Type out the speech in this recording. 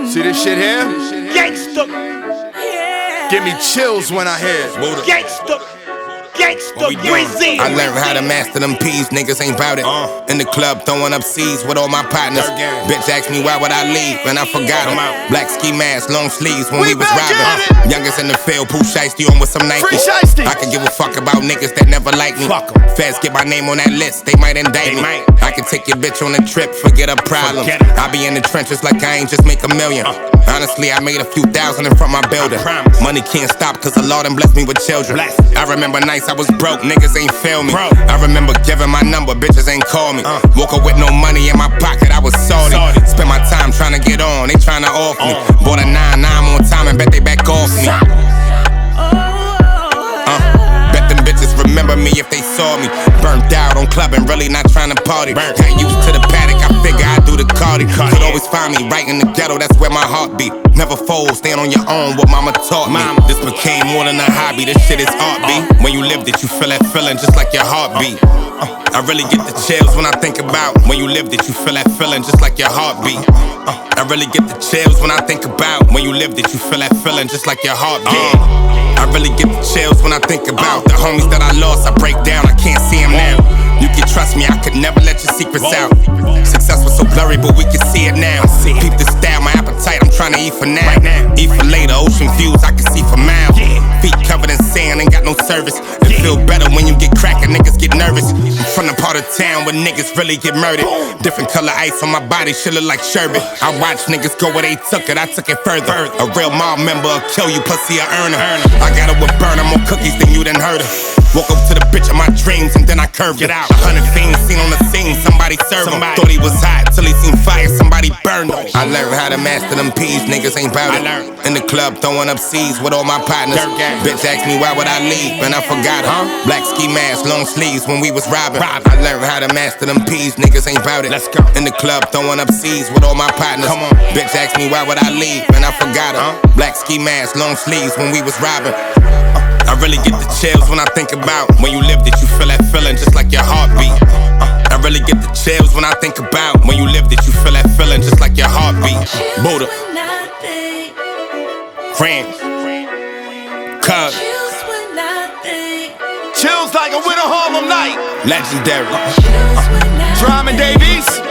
See this shit here? Gangsta. Give me chills when I hear it. Gangsta. Gangsta. Breezy. I learned how to master them P's, niggas ain't bout it. In the club, throwing up C's with all my partners. Bitch asked me why would I leave, and I forgot him. Black ski mask, long sleeves when we was robbing. Youngest in the field, Pooh Shiesty on with some Nike. I could give a fuck about niggas that never like me. Feds get my name on that list, they might indict me. I can take your bitch on a trip, forget her problems. I be in the trenches like I ain't just make a million. Honestly, I made a few thousand in front of my building. Money can't stop, cause the Lord done blessed me with children. I remember nights I was broke, niggas ain't feel me. I remember giving my number, bitches ain't call me. Woke up with no money in my pocket, I was salty. Spent my time trying to get on, they trying to off me. Bought a 9-9 on time and bet they back off me. Bet them bitches remember me if they saw me. Burnt out on clubbing, really not trying to party. Got used to the paddock, I figure I do the cardi. Could always find me right in the ghetto, that's where my heart beat. Never fold, stand on your own, what mama taught me. This became more than a hobby, this shit is art, B. When you lived it, you feel that feeling just like your heartbeat. I really get the chills when I think about when you lived it, you feel that feeling just like your heartbeat. I really get the chills when I think about when you lived it, you feel that feeling just like your heartbeat. I really get the chills when I think about the homies that I lost, I break down, I can't see them now. You can trust me, I could never let your secrets out. Success was so blurry, but we can see it now. Peep the style, my appetite, I'm trying to eat for now. Eat for later, ocean views, I can see for miles. Feet covered in sand, ain't got no service. It feel better when you get crackin', niggas get nervous. I'm from the part of town where niggas really get murdered. Different color ice on my body, shit look like sherbet. I watch niggas go where they took it, I took it further. A real mob member will kill you, pussy, I earn her. I got her with burner, more cookies than you done heard of. Woke up to the bitch of my dreams and then I curved it out. 100 fiends seen on the scene, somebody served him. Thought he was hot till he seen fire, somebody burned him. I learned how to master them P's, niggas ain't bout it. In the club, throwing up C's with all my partners. Bitch asked me why would I leave, and I forgot her. Black ski mask, long sleeves when we was robbing. I learned how to master them P's, niggas ain't bout it. In the club, throwing up C's with all my partners. Bitch asked me why would I leave, and I forgot her. Black ski mask, long sleeves when we was robbing. I really get the chills when I think about when you lived it, you feel that feeling just like your heartbeat. I really get the chills when I think about when you lived it, you feel that feeling just like your heartbeat. Buddha, friends, cuz, Chills like a winter Harlem night. legendary. Drama Davies.